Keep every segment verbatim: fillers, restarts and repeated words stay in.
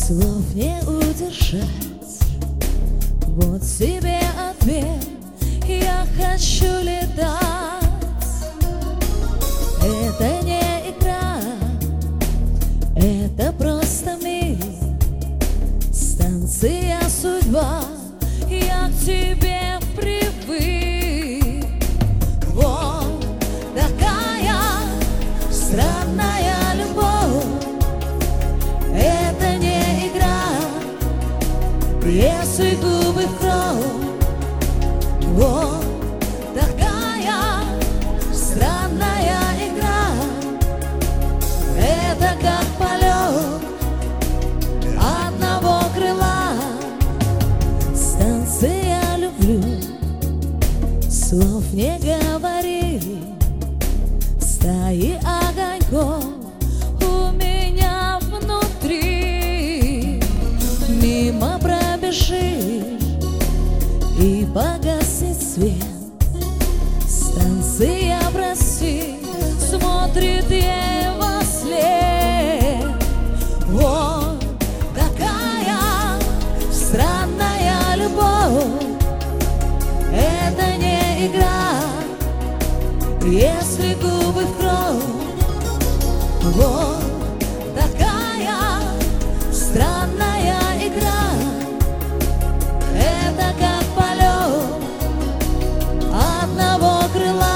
Слов не удержать, вот тебе ответ. Я хочу летать. Это не игра, это просто мир. Станция судьба, я к тебе привык. Вот такая странная любовь. Это не игра, если губы в кровь. Вот такая странная игра. Это как полет одного крыла. Станция люблю, слов не говори. Стаи огоньков у меня внутри. Мимо пробежи и погаснет свет. Станция, прости, смотрит ей во след. Вот такая странная любовь. Это не игра, если губы в кровь. Вот такая странная игра. Это как полет одного крыла.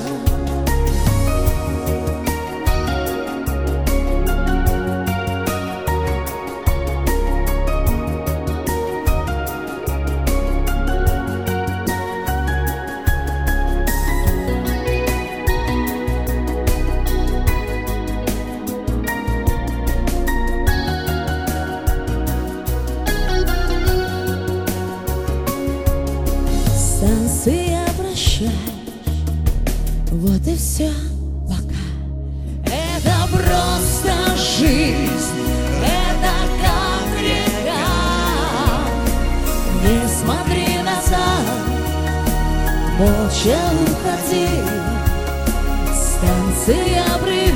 Станция, прощай, вот и все, пока. Это просто жизнь, это как река. Не смотри назад, молча уходи. Станция, привет.